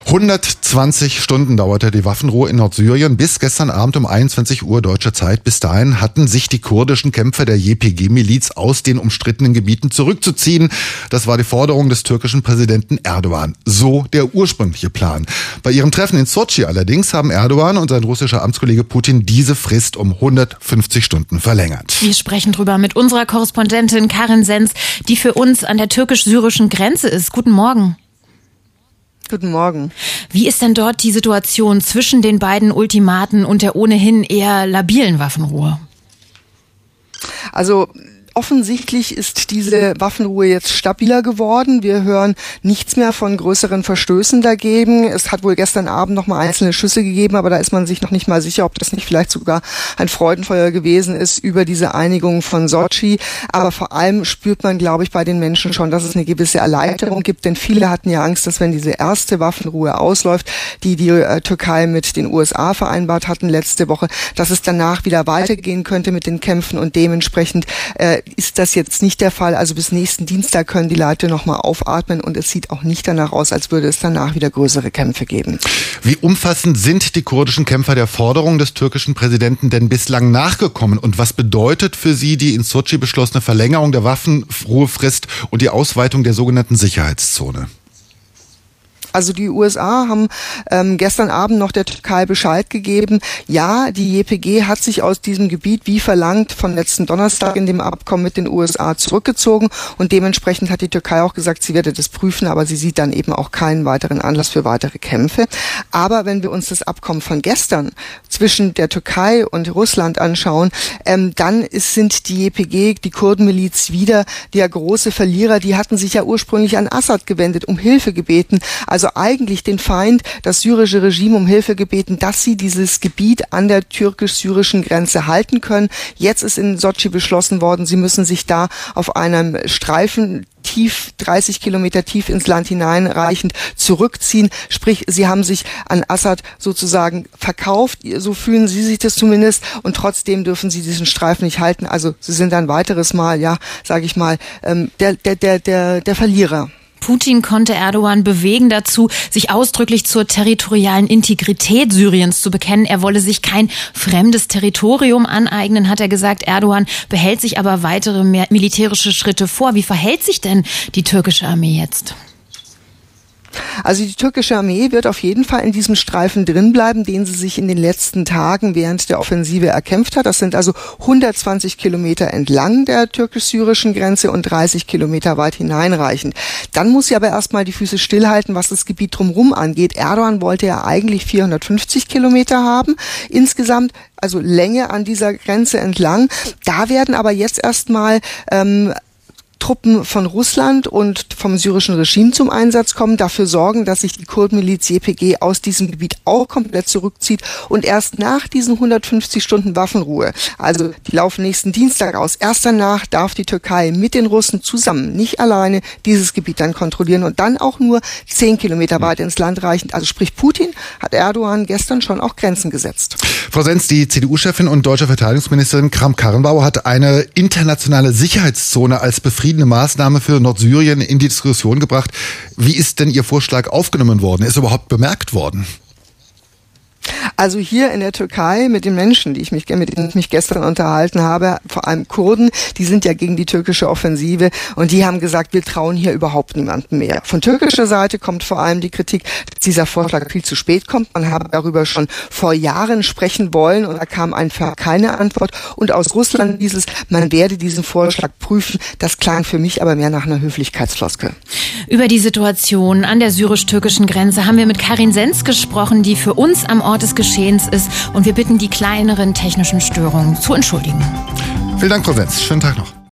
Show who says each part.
Speaker 1: 120 Stunden dauerte die Waffenruhe in Nordsyrien bis gestern Abend um 21 Uhr deutscher Zeit. Bis dahin hatten sich die kurdischen Kämpfer der YPG-Miliz aus den umstrittenen Gebieten zurückzuziehen. Das war die Forderung des türkischen Präsidenten Erdogan. So der ursprüngliche Plan. Bei ihrem Treffen in Sotschi allerdings haben Erdogan und sein russischer Amtskollege Putin diese Frist um 150 Stunden verlängert.
Speaker 2: Wir sprechen drüber mit unserer Korrespondentin Karin Senz, die für uns an der türkisch-syrischen Grenze ist. Guten Morgen.
Speaker 3: Guten Morgen.
Speaker 2: Wie ist denn dort die Situation zwischen den beiden Ultimaten und der ohnehin eher labilen Waffenruhe?
Speaker 3: Also offensichtlich ist diese Waffenruhe jetzt stabiler geworden. Wir hören nichts mehr von größeren Verstößen dagegen. Es hat wohl gestern Abend noch mal einzelne Schüsse gegeben, aber da ist man sich noch nicht mal sicher, ob das nicht vielleicht sogar ein Freudenfeuer gewesen ist über diese Einigung von Sotschi. Aber vor allem spürt man, glaube ich, bei den Menschen schon, dass es eine gewisse Erleichterung gibt, denn viele hatten ja Angst, dass wenn diese erste Waffenruhe ausläuft, die Türkei mit den USA vereinbart hatten letzte Woche, dass es danach wieder weitergehen könnte mit den Kämpfen und dementsprechend ist das jetzt nicht der Fall. Also bis nächsten Dienstag können die Leute noch mal aufatmen und es sieht auch nicht danach aus, als würde es danach wieder größere Kämpfe geben.
Speaker 1: Wie umfassend sind die kurdischen Kämpfer der Forderung des türkischen Präsidenten denn bislang nachgekommen? Und was bedeutet für sie die in Sotschi beschlossene Verlängerung der Waffenruhefrist und die Ausweitung der sogenannten Sicherheitszone?
Speaker 3: Also die USA haben gestern Abend noch der Türkei Bescheid gegeben. Ja, die YPG hat sich aus diesem Gebiet, wie verlangt, von letzten Donnerstag in dem Abkommen mit den USA zurückgezogen. Und dementsprechend hat die Türkei auch gesagt, sie werde das prüfen, aber sie sieht dann eben auch keinen weiteren Anlass für weitere Kämpfe. Aber wenn wir uns das Abkommen von gestern zwischen der Türkei und Russland anschauen, dann sind die YPG, die Kurdenmiliz, wieder der große Verlierer. Die hatten sich ja ursprünglich an Assad gewendet, um Hilfe gebeten. Also eigentlich den Feind, das syrische Regime, um Hilfe gebeten, dass sie dieses Gebiet an der türkisch-syrischen Grenze halten können. Jetzt ist in Sotschi beschlossen worden, sie müssen sich da auf einem Streifen tief, 30 Kilometer tief ins Land hineinreichend zurückziehen. Sprich, sie haben sich an Assad sozusagen verkauft, so fühlen sie sich das zumindest, und trotzdem dürfen sie diesen Streifen nicht halten. Also sie sind ein weiteres Mal, ja, sage ich mal, der Verlierer.
Speaker 2: Putin konnte Erdogan bewegen dazu, sich ausdrücklich zur territorialen Integrität Syriens zu bekennen. Er wolle sich kein fremdes Territorium aneignen, hat er gesagt. Erdogan behält sich aber weitere militärische Schritte vor. Wie verhält sich denn die türkische Armee jetzt?
Speaker 3: Also die türkische Armee wird auf jeden Fall in diesem Streifen drinbleiben, den sie sich in den letzten Tagen während der Offensive erkämpft hat. Das sind also 120 Kilometer entlang der türkisch-syrischen Grenze und 30 Kilometer weit hineinreichend. Dann muss sie aber erstmal die Füße stillhalten, was das Gebiet drumherum angeht. Erdogan wollte ja eigentlich 450 Kilometer haben insgesamt, also Länge an dieser Grenze entlang. Da werden aber jetzt erstmal Truppen von Russland und vom syrischen Regime zum Einsatz kommen, dafür sorgen, dass sich die Kurdenmiliz YPG aus diesem Gebiet auch komplett zurückzieht und erst nach diesen 150 Stunden Waffenruhe, also die laufen nächsten Dienstag aus, erst danach darf die Türkei mit den Russen zusammen, nicht alleine, dieses Gebiet dann kontrollieren und dann auch nur 10 Kilometer weit ins Land reichend. Also sprich, Putin hat Erdogan gestern schon auch Grenzen gesetzt.
Speaker 1: Frau Senz, die CDU-Chefin und deutsche Verteidigungsministerin Kramp-Karrenbauer hat eine internationale Sicherheitszone als befriedigende Maßnahme für Nordsyrien in die Diskussion gebracht. Wie ist denn Ihr Vorschlag aufgenommen worden? Ist überhaupt bemerkt worden?
Speaker 3: Also hier in der Türkei mit den Menschen, mit denen ich mich gestern unterhalten habe, vor allem Kurden, die sind ja gegen die türkische Offensive und die haben gesagt, wir trauen hier überhaupt niemandem mehr. Von türkischer Seite kommt vor allem die Kritik, dass dieser Vorschlag viel zu spät kommt. Man habe darüber schon vor Jahren sprechen wollen und da kam einfach keine Antwort. Und aus Russland hieß es, man werde diesen Vorschlag prüfen. Das klang für mich aber mehr nach einer Höflichkeitsfloskel.
Speaker 2: Über die Situation an der syrisch-türkischen Grenze haben wir mit Karin Senz gesprochen, die für uns am Ort des Geschehens ist, und wir bitten, die kleineren technischen Störungen zu entschuldigen.
Speaker 1: Vielen Dank, Frau Senz. Schönen Tag noch.